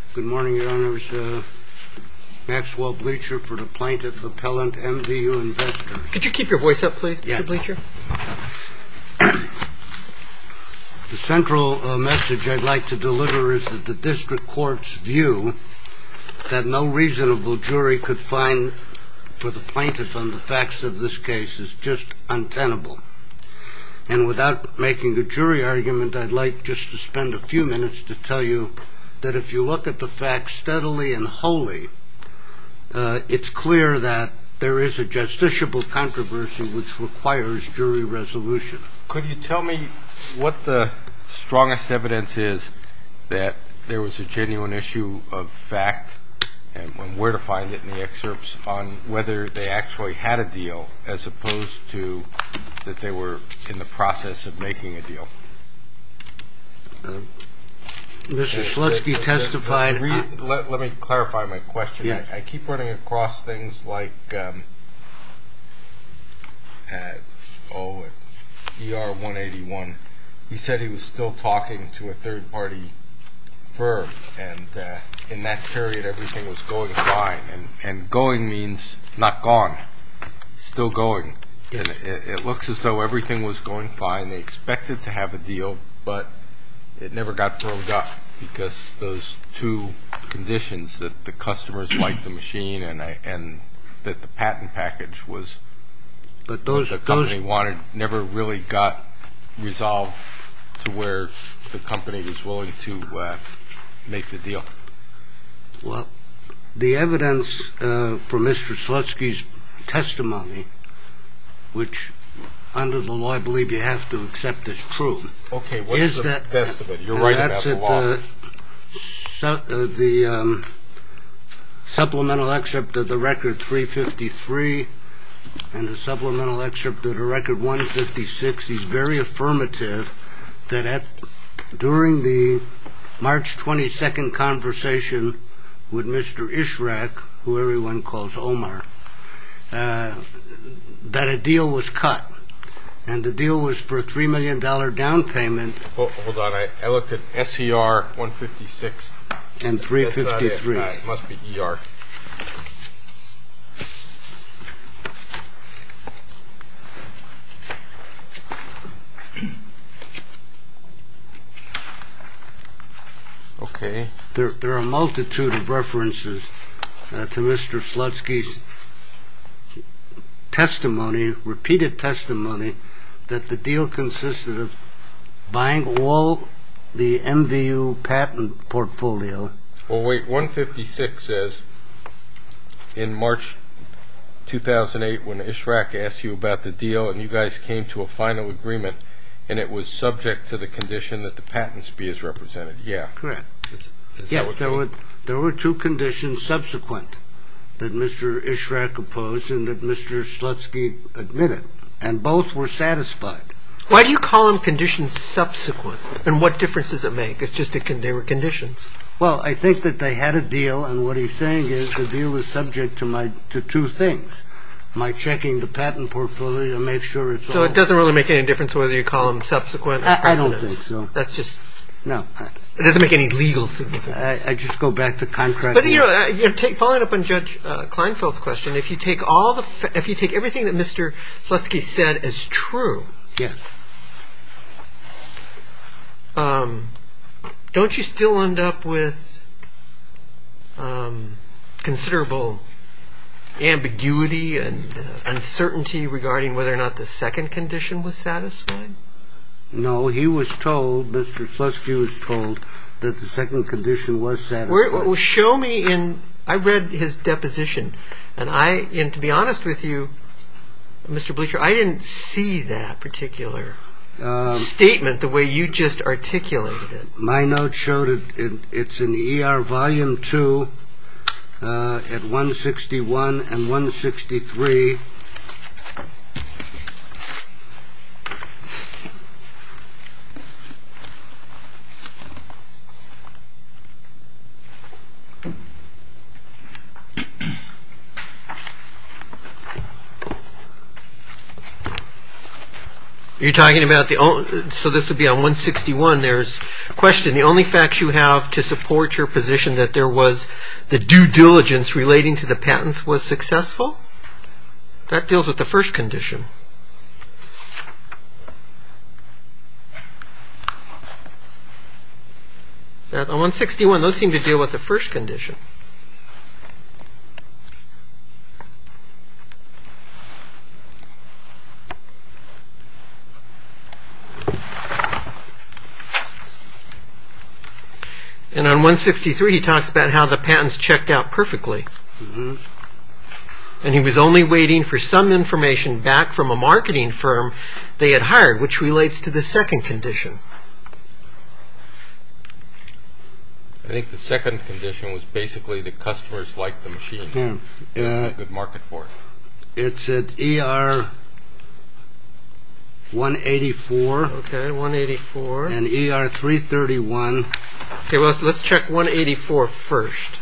Good morning, Your Honors. Maxwell Bleacher for the Plaintiff Appellant MVU Investor. Could you keep your voice up, please, Mr. Yeah. Bleacher? The central message I'd like to deliver is that the district court's view that no reasonable jury could find for the plaintiff on the facts of this case is just untenable. And without making a jury argument, I'd like just to spend a few minutes to tell you that if you look at the facts steadily and wholly, it's clear that there is a justiciable controversy which requires jury resolution. Could you tell me what the strongest evidence is that there was a genuine issue of fact, and where to find it in the excerpts, on whether they actually had a deal as opposed to that they were in the process of making a deal? Mr. Slutsky testified... Let me clarify my question. Yeah. I keep running across things like ER 181. He said he was still talking to a third-party firm, and in that period everything was going fine. And going means not gone, still going. Yes. And it looks as though everything was going fine. They expected to have a deal, but it never got firmed up because those two conditions, that the customers liked the machine and that the patent package was what the company wanted, never really got resolved to where the company was willing to make the deal. Well, the evidence from Mr. Slutsky's testimony, which under the law I believe you have to accept as true. Okay, what's the best of it? You're right about the law. The supplemental excerpt of the record 353 and the supplemental excerpt of the record 156. He's very affirmative that during the March 22nd conversation with Mr. Ishrak, who everyone calls Omar, that a deal was cut. And the deal was for a $3 million down payment. Hold on, I looked at SER 156. And 353. That's not it. It must be ER. Okay. There are a multitude of references to Mr. Slutsky's testimony, repeated testimony, that the deal consisted of buying all the MVU patent portfolio. Well, wait, 156 says, in March 2008, when Ishrak asked you about the deal and you guys came to a final agreement, and it was subject to the condition that the patents be as represented. Yeah. Correct. Is Yes, there were two conditions subsequent that Mr. Ishrak opposed and that Mr. Slutsky admitted, and both were satisfied. Why do you call them conditions subsequent? And what difference does it make? It's just they were conditions. Well, I think that they had a deal, and what he's saying is the deal is subject to two things. My checking the patent portfolio to make sure it's So it doesn't really make any difference whether you call them subsequent or I don't precedent. think so. That's just... No. It doesn't make any legal significance. I just go back to contract. But following up on Judge Kleinfeld's question, if you take everything that Mr. Slutsky said as true, yes, don't you still end up with considerable ambiguity and uncertainty regarding whether or not the second condition was satisfied? No, he was told, Mr. Slutsky was told, that the second condition was satisfied. Well, show me I read his deposition, and to be honest with you, Mr. Bleacher, I didn't see that particular statement the way you just articulated it. My notes showed it's in the ER Volume 2 at 161 and 163. You're talking about so this would be on 161. There's question. The only facts you have to support your position that there was the due diligence relating to the patents was successful? That deals with the first condition. On 161, those seem to deal with the first condition. And on 163, he talks about how the patents checked out perfectly. Mm-hmm. And he was only waiting for some information back from a marketing firm they had hired, which relates to the second condition. I think the second condition was basically the customers liked the machine. Yeah. There's a good market for it. It's at ER 184. Okay, 184. And ER 331. Okay, well, let's check 184 first.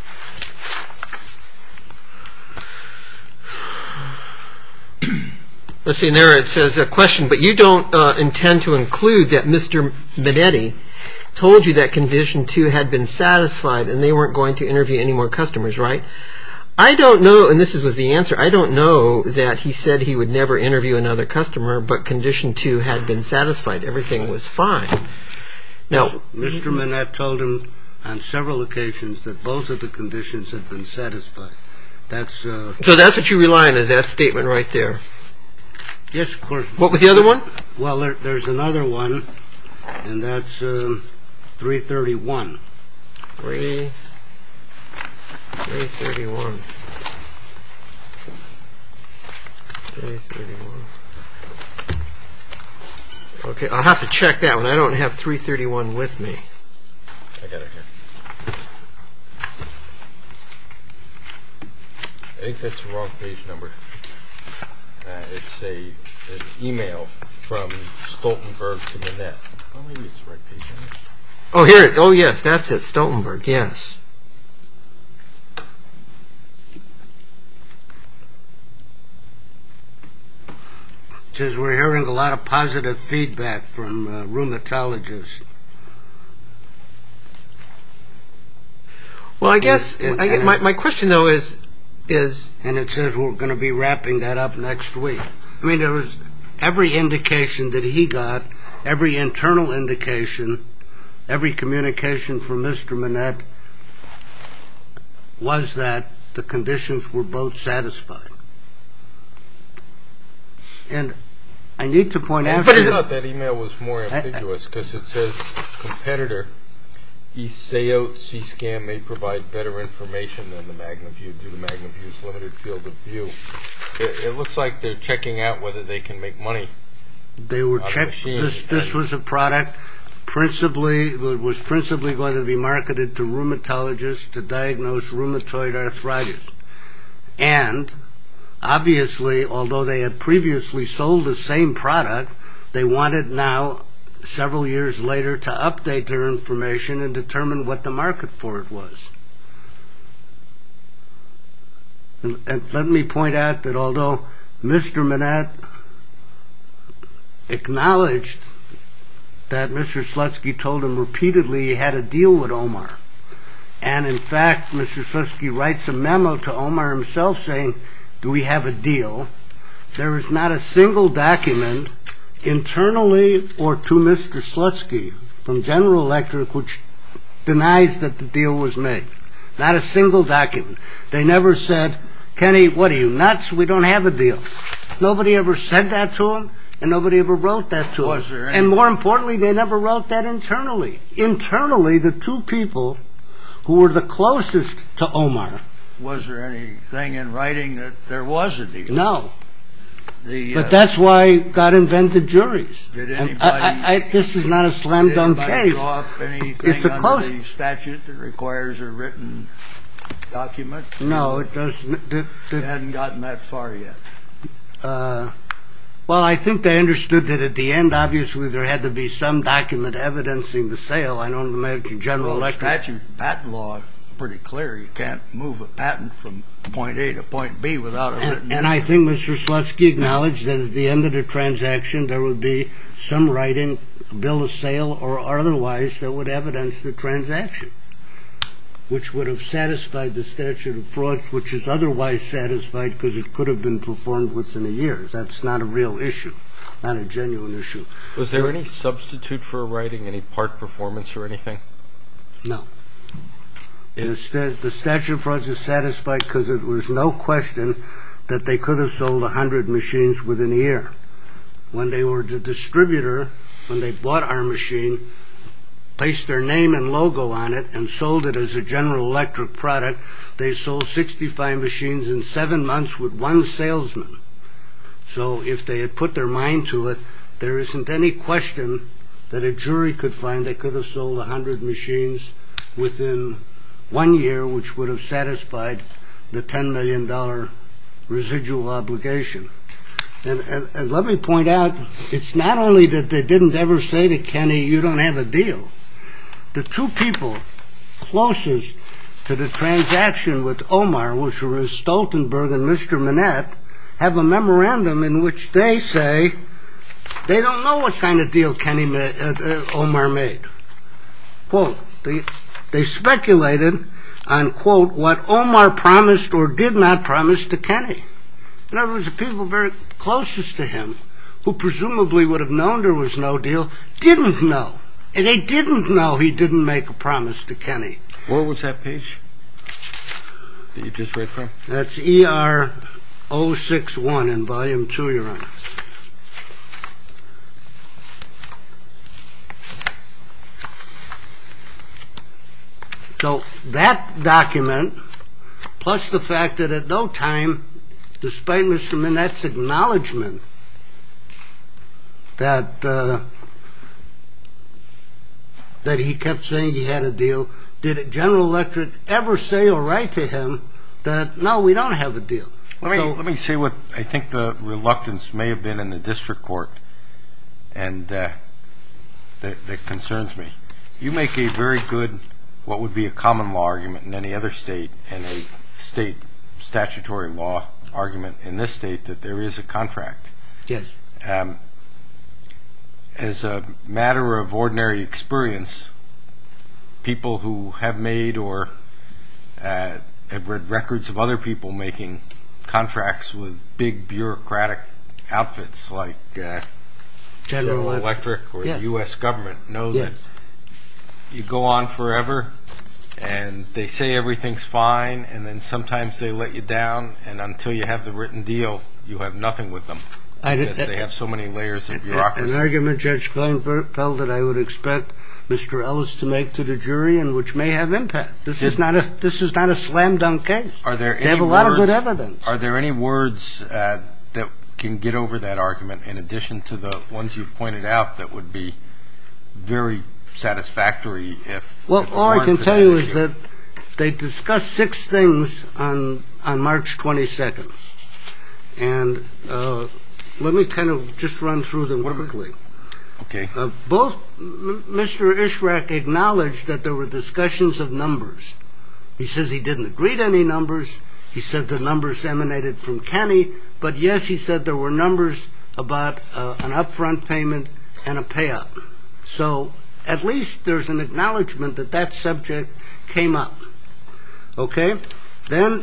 Let's see, there it says a question, but you don't intend to include that Mr. Minetti told you that condition 2 had been satisfied and they weren't going to interview any more customers, right? I don't know, and this was the answer, I don't know that he said he would never interview another customer, but condition 2 had been satisfied. Everything was fine. Now, Mr. Minette told him on several occasions that both of the conditions had been satisfied. So that's what you rely on, is that statement right there? Yes, of course. What was the other one? Well, there's another one, and that's 331. 331. 331. Okay, I'll have to check that one. I don't have 331 with me. I got it here. I think that's the wrong page number. It's an email from Stoltenberg to Minette. Oh, maybe it's the right page number. Oh, here. Oh, yes, that's it. Stoltenberg, yes. It says we're hearing a lot of positive feedback from rheumatologists. Well, I guess my question, though, is... And it says we're going to be wrapping that up next week. I mean, there was every indication that he got, every internal indication, every communication from Mr. Minette was that the conditions were both satisfied. And I need to point out... But I thought that email was more ambiguous because it says competitor eSeote C-Scan may provide better information than the MagnaView due to MagnaView's limited field of view. It looks like they're checking out whether they can make money. They were checking. This was a product was principally going to be marketed to rheumatologists to diagnose rheumatoid arthritis. And obviously, although they had previously sold the same product, they wanted now, several years later, to update their information and determine what the market for it was. And let me point out that although Mr. Minette acknowledged that Mr. Slutsky told him repeatedly he had a deal with Omar, and in fact Mr. Slutsky writes a memo to Omar himself saying, do we have a deal? There is not a single document internally or to Mr. Slutsky from General Electric which denies that the deal was made. Not a single document. They never said, Kenny, what are you, nuts? We don't have a deal. Nobody ever said that to him, and nobody ever wrote that to him. And more importantly, they never wrote that internally. Internally, the two people who were the closest to Omar. Was there anything in writing that there was a deal? No. But that's why God invented juries. Did anybody... this is not a slam dunk case. Did anybody draw up anything it's a under close... the statute that requires a written document? No, it doesn't. They hadn't gotten that far yet. Well, I think they understood that at the end, obviously, there had to be some document evidencing the sale. I don't imagine General Electric... Statute, patent law pretty clear. You can't move a patent from point A to point B without a written. And I think Mr. Slutsky acknowledged that at the end of the transaction there would be some writing, bill of sale or otherwise, that would evidence the transaction, which would have satisfied the statute of frauds, which is otherwise satisfied because it could have been performed within a year. That's not a real issue, not a genuine issue. Was there any substitute for writing, any part performance or anything? No. The statute of frauds is satisfied because there was no question that they could have sold 100 machines within a year. When they were the distributor, when they bought our machine, placed their name and logo on it and sold it as a General Electric product, they sold 65 machines in 7 months with one salesman. So if they had put their mind to it, there isn't any question that a jury could find they could have sold 100 machines within 1 year, which would have satisfied the $10 million residual obligation. And let me point out, it's not only that they didn't ever say to Kenny, you don't have a deal. The two people closest to the transaction with Omar, which were Stoltenberg and Mr. Manette, have a memorandum in which they say they don't know what kind of deal Omar made. Quote, they speculated on, quote, what Omar promised or did not promise to Kenny. In other words, the people very closest to him, who presumably would have known there was no deal, didn't know. And they didn't know he didn't make a promise to Kenny. Where was that page that you just read from? That's ER 061 in Volume 2, Your Honor. So that document, plus the fact that at no time, despite Mr. Manette's acknowledgement that he kept saying he had a deal, did General Electric ever say or write to him that, no, we don't have a deal? Let me say what I think the reluctance may have been in the district court, and that concerns me. You make a very good, what would be a common law argument in any other state, and a state statutory law argument in this state that there is a contract. Yes. As a matter of ordinary experience, people who have made or have read records of other people making contracts with big bureaucratic outfits like General Electric or the U.S. government know that you go on forever and they say everything's fine, and then sometimes they let you down, and until you have the written deal, you have nothing with them. Because they have so many layers of bureaucracy. An argument Judge Kleinfeld that I would expect Mr. Ellis to make to the jury, and which may have impact. This is not a slam dunk case. They have a lot of good evidence. Are there any words that can get over that argument, in addition to the ones you pointed out, that would be very satisfactory if? Well, all I can tell you is that they discussed 6 things on March 22nd, and let me kind of just run through them quickly. Okay. Both Mr. Ishrak acknowledged that there were discussions of numbers. He says he didn't agree to any numbers. He said the numbers emanated from Kenny, but yes, he said there were numbers about an upfront payment and a payout. So at least there's an acknowledgement that that subject came up. Okay? Then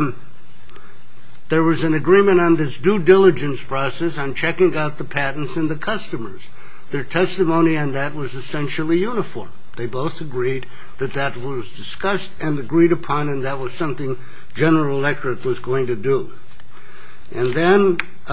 there was an agreement on this due diligence process on checking out the patents and the customers. Their testimony on that was essentially uniform. They both agreed that that was discussed and agreed upon, and that was something General Electric was going to do. And then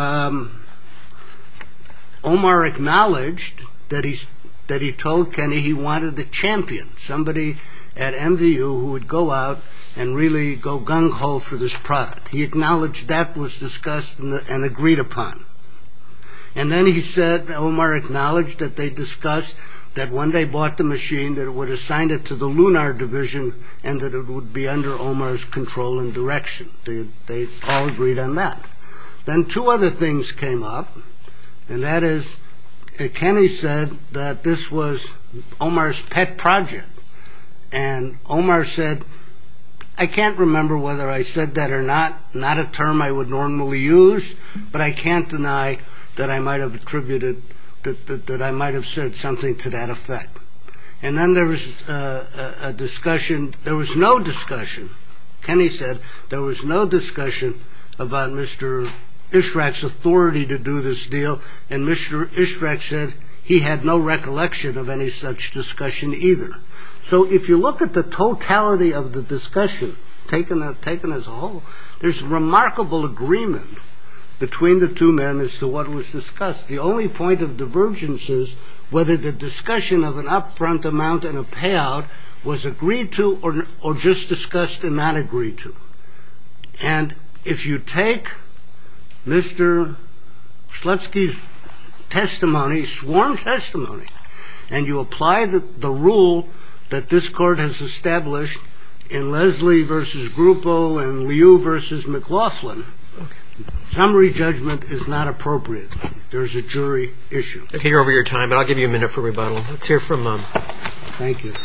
Omar acknowledged that he told Kenny he wanted a champion, somebody at MVU who would go out and really go gung-ho for this product. He acknowledged that was discussed and agreed upon. And then he said, Omar acknowledged that they discussed that when they bought the machine, that it would assign it to the Lunar Division and that it would be under Omar's control and direction. They all agreed on that. Then 2 other things came up, and that is, Kenny said that this was Omar's pet project. And Omar said, I can't remember whether I said that or not. Not a term I would normally use, but I can't deny that I might have attributed, that I might have said something to that effect. And then there was a discussion. There was no discussion. Kenny said there was no discussion about Mr. Ishrak's authority to do this deal, and Mr. Ishrak said he had no recollection of any such discussion either. So if you look at the totality of the discussion, taken as a whole, there's remarkable agreement between the two men as to what was discussed. The only point of divergence is whether the discussion of an upfront amount and a payout was agreed to or just discussed and not agreed to. And if you take Mr. Slutsky's testimony, sworn testimony, and you apply the rule that this court has established in Leslie versus Grupo and Liu versus McLaughlin, summary judgment is not appropriate. There's a jury issue. Okay, you're over your time, but I'll give you a minute for rebuttal. Let's hear from Thank you.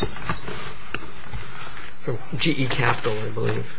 From GE Capital, I believe.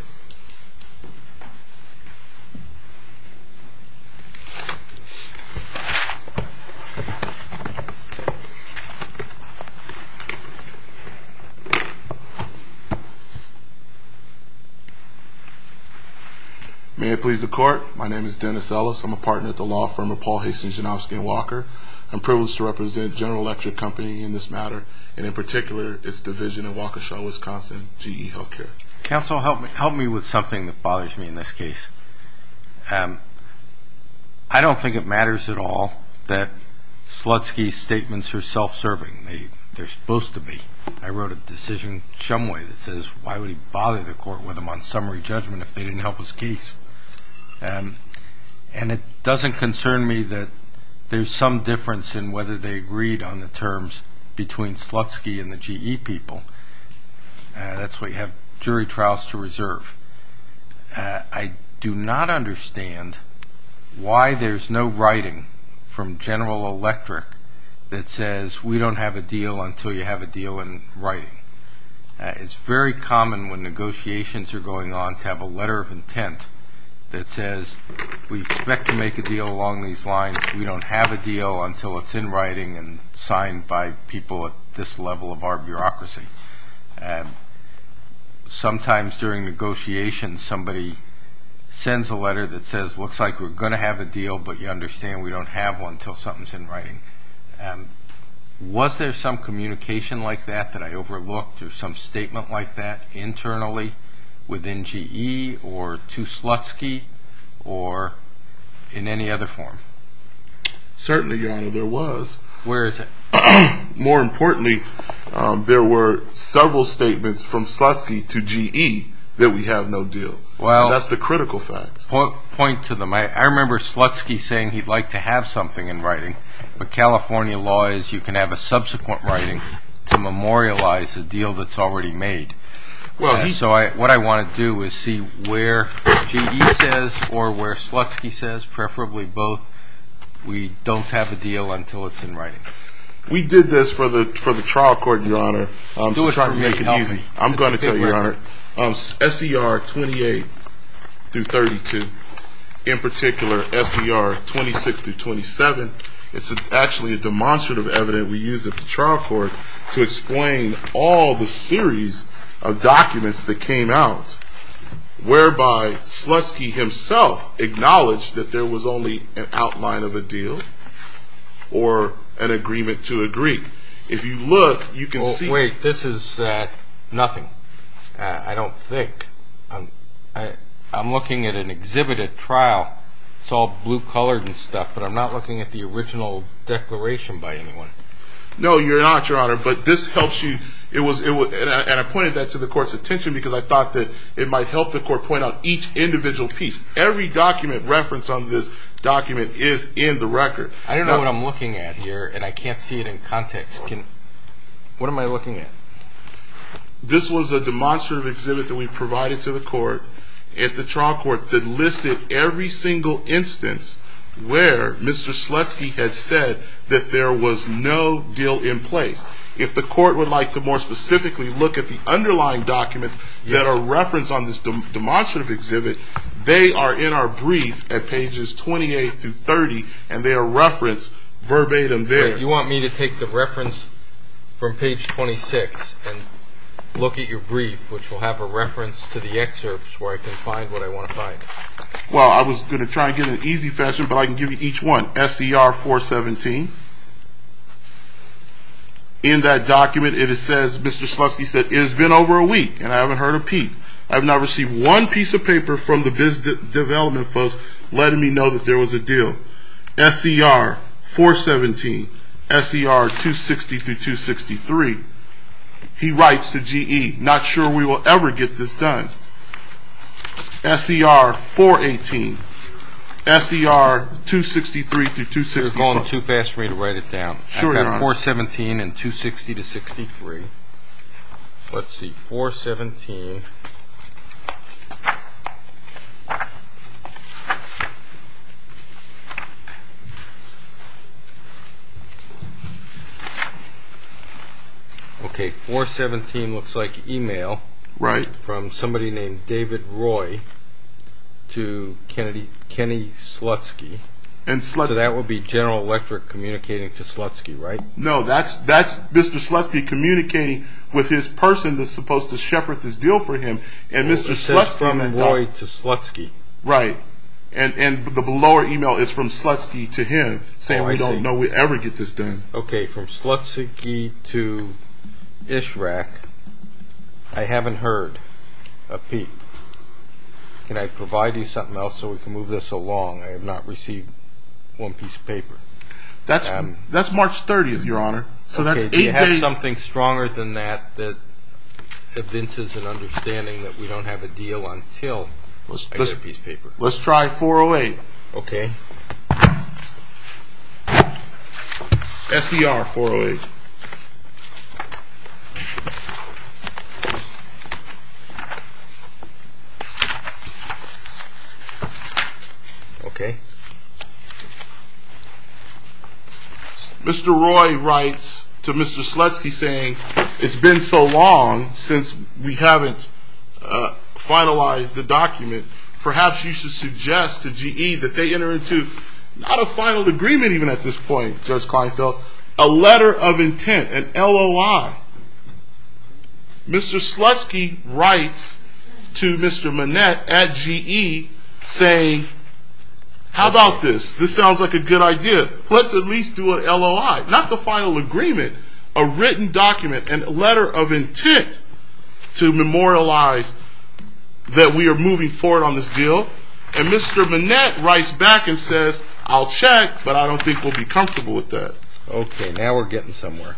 May it please the court, my name is Dennis Ellis. I'm a partner at the law firm of Paul Hastings, Janowski & Walker. I'm privileged to represent General Electric Company in this matter, and in particular, its division in Waukesha, Wisconsin, GE Healthcare. Counsel, help me with something that bothers me in this case. I don't think it matters at all that Slutsky's statements are self-serving. They're supposed to be. I wrote a decision Shumway that says, why would he bother the court with them on summary judgment if they didn't help his case? And it doesn't concern me that there's some difference in whether they agreed on the terms between Slutsky and the GE people. That's what you have jury trials to reserve. I do not understand why there's no writing from General Electric that says we don't have a deal until you have a deal in writing. It's very common when negotiations are going on to have a letter of intent that says we expect to make a deal along these lines. We don't have a deal until it's in writing and signed by people at this level of our bureaucracy. Sometimes during negotiations somebody sends a letter that says looks like we're going to have a deal, but you understand we don't have one until something's in writing. Was there some communication like that I overlooked, or some statement like that internally within GE or to Slutsky or in any other form? Certainly, Your Honor, there was. Where is it? More importantly, there were several statements from Slutsky to GE that we have no deal. Well, that's the critical fact. Point to them. I remember Slutsky saying he'd like to have something in writing, but California law is you can have a subsequent writing to memorialize a deal that's already made. Well, so what I want to do is see where GE says or where Slutsky says, preferably both, we don't have a deal until it's in writing. We did this for the trial court, Your Honor, to try to make it easy. I'm going to tell you, Your Honor. SER 28 through 32, in particular SER 26 through 27, it's actually a demonstrative evidence we used at the trial court to explain all the series of documents that came out, whereby Slutsky himself acknowledged that there was only an outline of a deal or an agreement to agree. If you look, you can see... Wait, this is nothing. I don't think. I'm looking at an exhibit at trial. It's all blue-colored and stuff, but I'm not looking at the original declaration by anyone. No, you're not, Your Honor, but this helps you. And I pointed that to the court's attention because I thought that it might help the court point out each individual piece. Every document referenced on this document is in the record. I don't know what I'm looking at here, and I can't see it in context. What am I looking at? This was a demonstrative exhibit that we provided to the court at the trial court that listed every single instance where Mr. Slutsky had said that there was no deal in place. If the court would like to more specifically look at the underlying documents that are referenced on this demonstrative exhibit, they are in our brief at pages 28 through 30, and they are referenced verbatim there. Wait, you want me to take the reference from page 26 and look at your brief, which will have a reference to the excerpts where I can find what I want to find? Well, I was going to try and get in an easy fashion, but I can give you each one. SER 417. In that document, it says, Mr. Slutsky said, it has been over a week, and I haven't heard a peep. I have not received one piece of paper from the business development folks letting me know that there was a deal. SER 417, SER 260 through 263. He writes to GE, not sure we will ever get this done. SER 418, SER 263 through 264. You're going too fast for me to write it down. Sure, I've Your got Honor. 417 and 260 to 63. Let's see, 417. Okay, 417 looks like email. Right. From somebody named David Roy to Kenny Slutsky. And Slutsky. So that would be General Electric communicating to Slutsky, right? No, that's Mr. Slutsky communicating with his person that's supposed to shepherd this deal for him. And Mr. It says Slutsky. from Roy to Slutsky. Right. And the lower email is from Slutsky to him, saying we don't know we ever get this done. Okay, from Slutsky to Ishrak, I haven't heard a peep. Can I provide you something else so we can move this along? I have not received one piece of paper. That's March 30th, Your Honor. So okay, that's 8 do you have days. something stronger than that that evinces an understanding that we don't have a deal until I get a piece of paper? Let's try 408. Okay. SER 408. Okay. Mr. Roy writes to Mr. Slutsky saying, it's been so long since we haven't finalized the document. Perhaps you should suggest to GE that they enter into not a final agreement even at this point, Judge Kleinfeld, a letter of intent, an LOI. Mr. Slutsky writes to Mr. Manette at GE saying, how about this? This sounds like a good idea. Let's at least do an LOI. Not the final agreement, a written document, and a letter of intent to memorialize that we are moving forward on this deal. And Mr. Manette writes back and says, I'll check, but I don't think we'll be comfortable with that. Okay, now we're getting somewhere.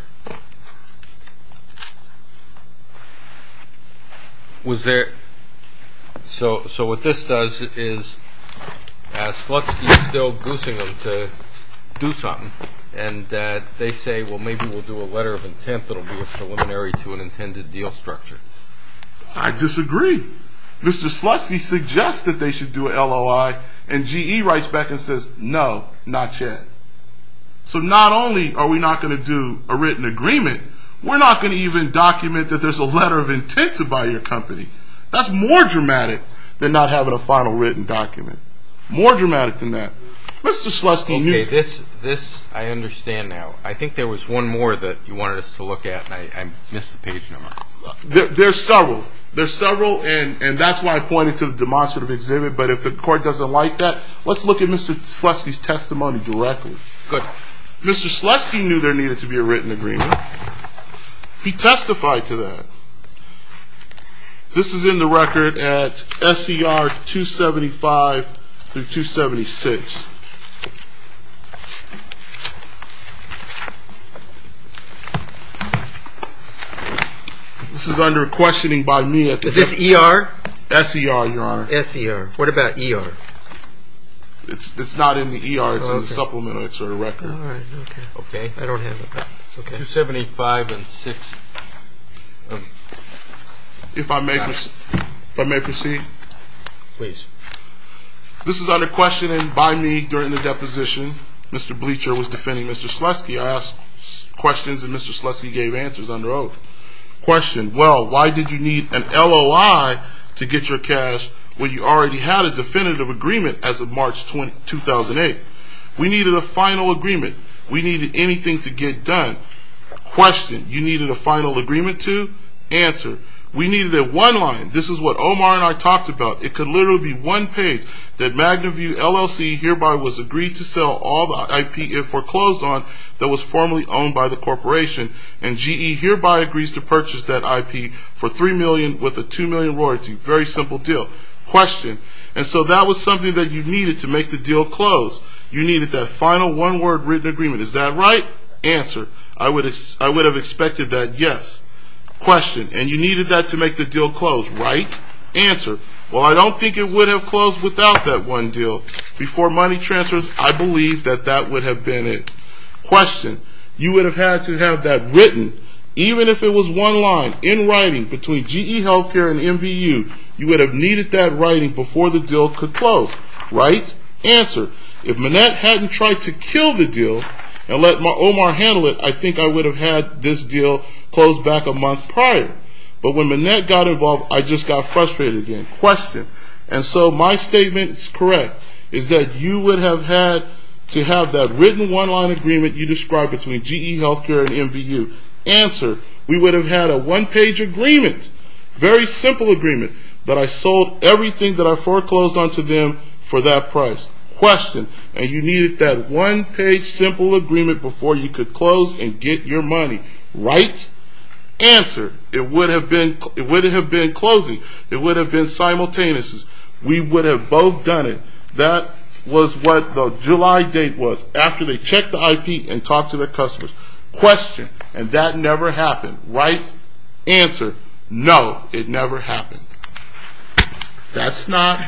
Was there... So what this does is Slutsky's still goosing them to do something, and they say, well, maybe we'll do a letter of intent that'll be a preliminary to an intended deal structure. I disagree. Mr. Slutsky suggests that they should do an LOI, and GE writes back and says, no, not yet. So not only are we not going to do a written agreement, we're not going to even document that there's a letter of intent to buy your company. That's more dramatic than not having a final written document. More dramatic than that. Mr. Slutsky knew... Okay, this I understand now. I think there was one more that you wanted us to look at, and I missed the page number. There's several. There's several, and that's why I pointed to the demonstrative exhibit, but if the court doesn't like that, let's look at Mr. Slutsky's testimony directly. Good. Mr. Slutsky knew there needed to be a written agreement. He testified to that. This is in the record at SCR 275 through 276. This is under questioning by me at the... Is this ER? SER, Your Honor. SER. What about ER? It's not in the ER. It's in the Okay. supplemental excerpt of record. All right, okay. Okay. I don't have it, but it's okay. 275 and 6. If I may proceed. Please. This is under questioning by me during the deposition. Mr. Bleacher was defending Mr. Slutsky. I asked questions, and Mr. Slutsky gave answers under oath. Question, well, why did you need an LOI to get your cash when you already had a definitive agreement as of March 2008? We needed a final agreement. We needed anything to get done. Question, you needed a final agreement to? Answer, we needed a one line. This is what Omar and I talked about. It could literally be one page, that MagnaView LLC hereby was agreed to sell all the IP it foreclosed on that was formerly owned by the corporation, and GE hereby agrees to purchase that IP for $3 million with a $2 million royalty. Very simple deal. Question, and so that was something that you needed to make the deal close. You needed that final one-word written agreement. Is that right? Answer, I would have expected that, yes. Question, and you needed that to make the deal close, right? Answer, well, I don't think it would have closed without that one deal. Before money transfers, I believe that would have been it. Question, you would have had to have that written, even if it was one line, in writing, between GE Healthcare and MVU. You would have needed that writing before the deal could close, right? Answer, if Manette hadn't tried to kill the deal and let Omar handle it, I think I would have had this deal closed back a month prior. But when Manette got involved, I just got frustrated again. Question, and so my statement is correct, is that you would have had to have that written one-line agreement you described between GE Healthcare and MVU. Answer, we would have had a one-page agreement, very simple agreement, that I sold everything that I foreclosed onto them for that price. Question, and you needed that one-page simple agreement before you could close and get your money, right? Answer, it would have been closing. It would have been simultaneous. We would have both done it. That was what the July date was, after they checked the IP and talked to their customers. Question, and that never happened, right? Answer, no, it never happened. That's not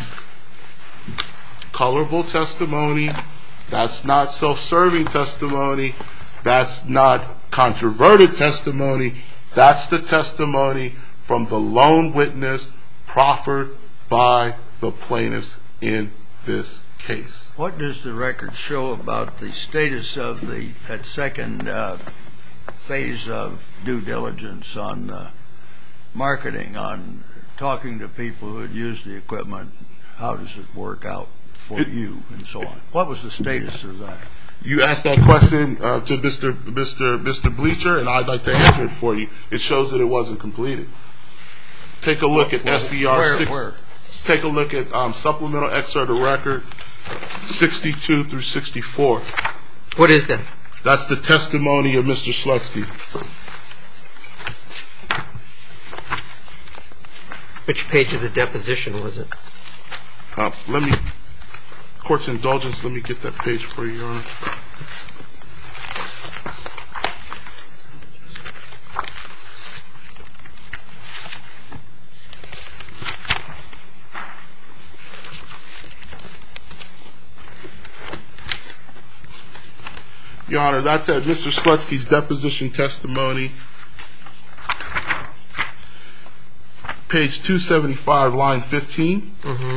colorable testimony. That's not self-serving testimony. That's not controverted testimony. That's the testimony from the lone witness proffered by the plaintiffs in this case. What does the record show about the status of that second phase of due diligence on marketing, on talking to people who had used the equipment? How does it work out for you, and so on? What was the status of that? You asked that question to Mr. Bleacher, and I'd like to answer it for you. It shows that it wasn't completed. Take a look at SCR 6. Where? Take a look at supplemental excerpt of record 62 through 64. What is that? That's the testimony of Mr. Slutsky. Which page of the deposition was it? Court's indulgence, let me get that page for you, Your Honor. Your Honor, that's at Mr. Slutsky's deposition testimony, page 275, line 15.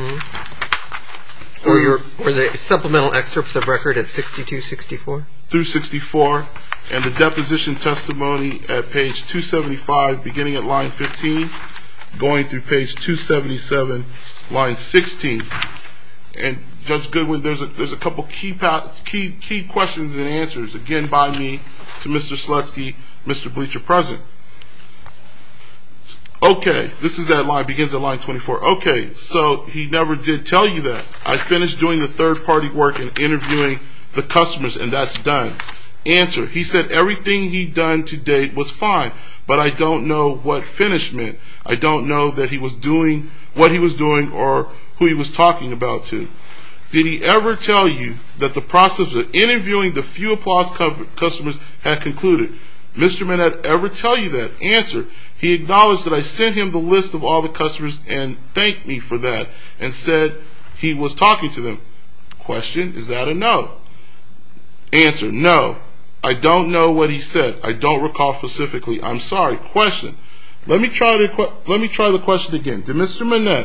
Or the supplemental excerpts of record at 62, 64? Through 64, and the deposition testimony at page 275, beginning at line 15, going through page 277, line 16. And Judge Goodwin, there's a couple key questions and answers, again by me, to Mr. Slutsky, Mr. Bleacher present. Okay, begins at line 24. Okay, so he never did tell you that. I finished doing the third-party work and interviewing the customers, and that's done. Answer, he said everything he'd done to date was fine, but I don't know what finished meant. I don't know that he was doing what he was doing or who he was talking about to. Did he ever tell you that the process of interviewing the few applause customers had concluded? Mr. Manette ever tell you that? Answer, he acknowledged that I sent him the list of all the customers and thanked me for that and said he was talking to them. Question, is that a no? Answer, no. I don't know what he said. I don't recall specifically. I'm sorry. Question, let me try the question again. Did Mr. Manette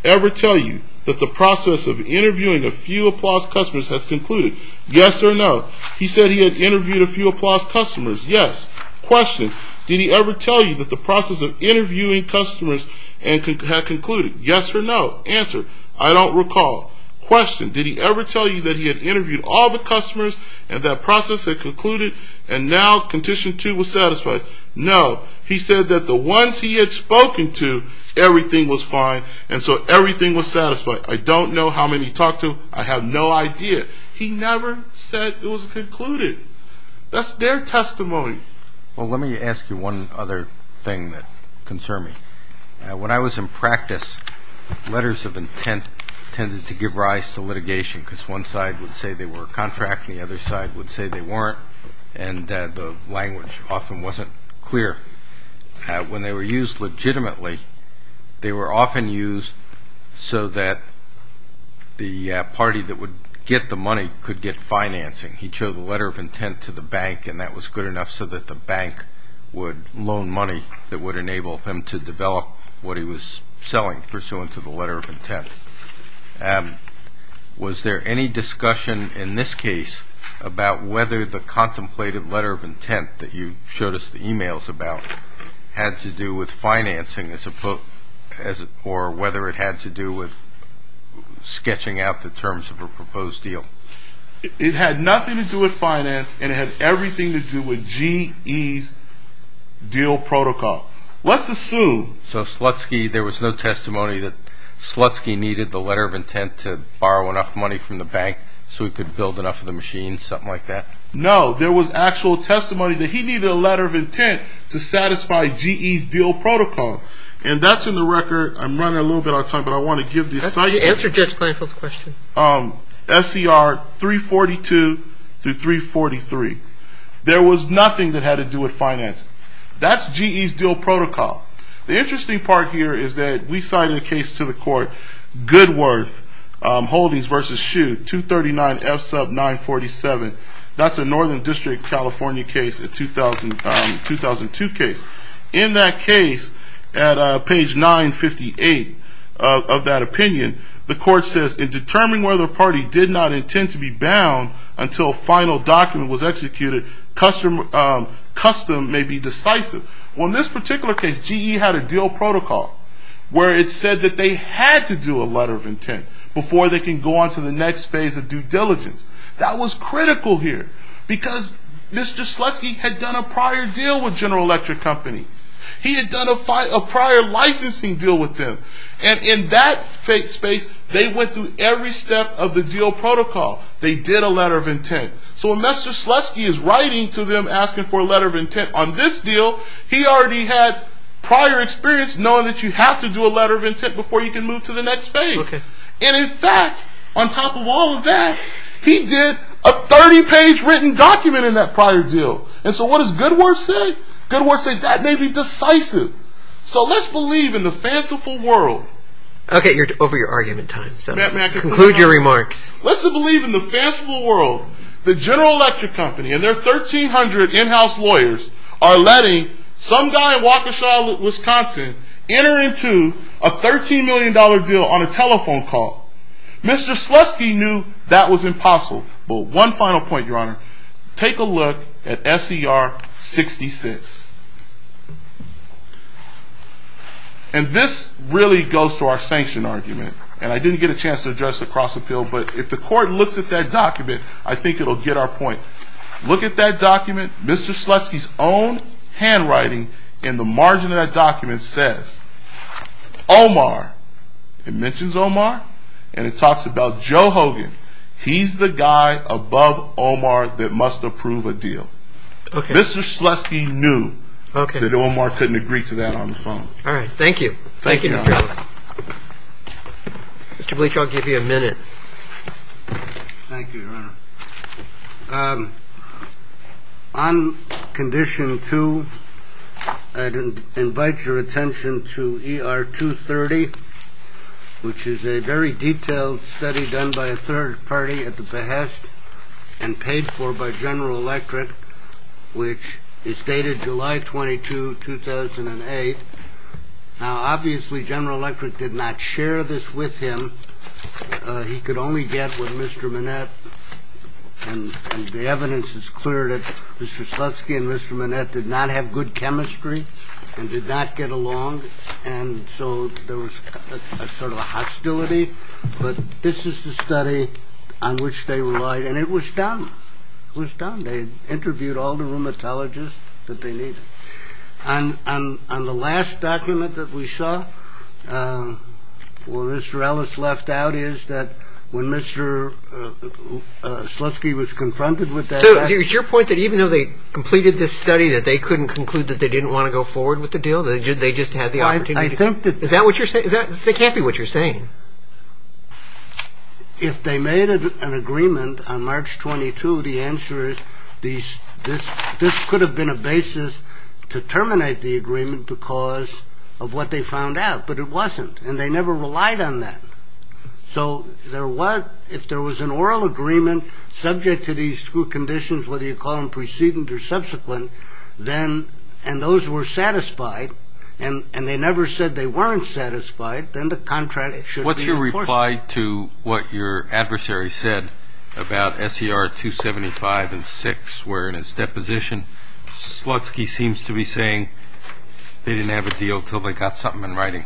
ever tell you that the process of interviewing a few Applause customers has concluded? Yes or no? He said he had interviewed a few Applause customers. Yes. Question. Did he ever tell you that the process of interviewing customers had concluded? Yes or no? Answer. I don't recall. Question. Did he ever tell you that he had interviewed all the customers and that process had concluded and now condition 2 was satisfied? No. He said that the ones he had spoken to, everything was fine, and so everything was satisfied. I don't know how many he talked to. I have no idea. He never said it was concluded. That's their testimony. Well, let me ask you one other thing that concerned me. When I was in practice, letters of intent tended to give rise to litigation because one side would say they were a contract and the other side would say they weren't, and the language often wasn't clear. When they were used legitimately, they were often used so that the party that would get the money could get financing. He'd show the letter of intent to the bank, and that was good enough so that the bank would loan money that would enable him to develop what he was selling pursuant to the letter of intent. Was there any discussion in this case about whether the contemplated letter of intent that you showed us the emails about had to do with financing or whether it had to do with sketching out the terms of a proposed deal? It had nothing to do with finance, and it had everything to do with GE's deal protocol. Let's assume. So Slutsky, there was no testimony that Slutsky needed the letter of intent to borrow enough money from the bank so he could build enough of the machines, something like that? No, there was actual testimony that he needed a letter of intent to satisfy GE's deal protocol. And that's in the record. I'm running a little bit out of time, but I want to give the site. Answer Judge Kleinfeld's question. SCR 342 through 343. There was nothing that had to do with finance. That's GE's deal protocol. The interesting part here is that we cited a case to the court, Goodworth Holdings versus Shoe, 239 F sub 947. That's a Northern District, California case, a 2002 case. In that case, at page 958 of that opinion, the court says, in determining whether a party did not intend to be bound until a final document was executed, custom may be decisive. Well, in this particular case, GE had a deal protocol where it said that they had to do a letter of intent before they can go on to the next phase of due diligence. That was critical here because Mr. Slutsky had done a prior deal with General Electric Company. He had done a prior licensing deal with them. And in that space, they went through every step of the deal protocol. They did a letter of intent. So when Mr. Slutsky is writing to them asking for a letter of intent on this deal, he already had prior experience knowing that you have to do a letter of intent before you can move to the next phase. Okay. And in fact, on top of all of that, he did a 30-page written document in that prior deal. And so what does Goodworth say? Goodworth said that may be decisive. So let's believe in the fanciful world. Okay, you're over your argument time. So may I conclude your remarks. Let's believe in the fanciful world. The General Electric Company and their 1,300 in-house lawyers are letting some guy in Waukesha, Wisconsin, enter into a $13 million deal on a telephone call. Mr. Slutsky knew that was impossible. But one final point, Your Honor. Take a look at SCR 66. And this really goes to our sanction argument. And I didn't get a chance to address the cross appeal, but if the court looks at that document, I think it'll get our point. Look at that document. Mr. Slutsky's own handwriting in the margin of that document says, Omar. It mentions Omar, and it talks about Joe Hogan. He's the guy above Omar that must approve a deal. Okay. Mr. Slutsky knew that Omar couldn't agree to that on the phone. All right. Thank you. Thank you, Mr. Ellis. Mr. Bleach, I'll give you a minute. Thank you, Your Honor. On condition 2, I'd invite your attention to ER 230, which is a very detailed study done by a third party at the behest and paid for by General Electric, which is dated July 22, 2008. Now, obviously, General Electric did not share this with him. He could only get what Mr. Manette, and the evidence is clear that Mr. Slutsky and Mr. Manette did not have good chemistry and did not get along, and so there was a sort of a hostility. But this is the study on which they relied, and it was done. It was done. They interviewed all the rheumatologists that they needed. On the last document that we saw, what Mr. Ellis left out is that when Mr. Slutsky was confronted with that... So is your point that even though they completed this study that they couldn't conclude that they didn't want to go forward with the deal? They just had the opportunity? I think that... Is that what you're saying? That can't be what you're saying. If they made an agreement on March 22, the answer is this could have been a basis to terminate the agreement because of what they found out, but it wasn't, and they never relied on that. So if there was an oral agreement subject to these two conditions, whether you call them precedent or subsequent, and those were satisfied, and they never said they weren't satisfied, then the contract should be enforced. What's your reply to what your adversary said about SER 275 and 6, where in his deposition, Slutsky seems to be saying they didn't have a deal till they got something in writing?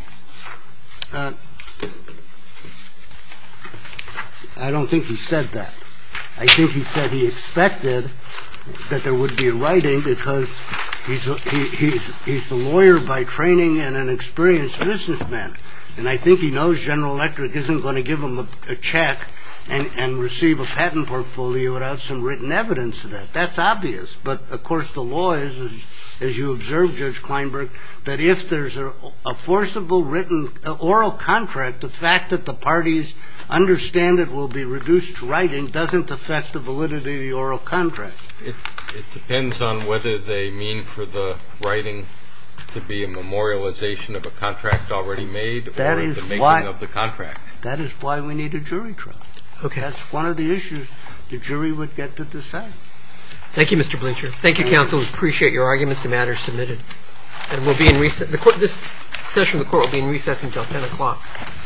I don't think he said that. I think he said he expected that there would be a writing because he's a lawyer by training and an experienced businessman. And I think he knows General Electric isn't going to give him a check and receive a patent portfolio without some written evidence of that. That's obvious. But, of course, the law is, as you observed, Judge Kleinberg, that if there's a forcible written oral contract, the fact that the parties understand it will be reduced to writing doesn't affect the validity of the oral contract. It depends on whether they mean for the writing to be a memorialization of a contract already made or the making of the contract. That is why we need a jury trial. Okay. That's one of the issues the jury would get to decide. Thank you, Mr. Bleacher. Thank you, counsel. We appreciate your arguments. The matter is submitted. And we'll be in recess. This session of the court will be in recess until 10 o'clock.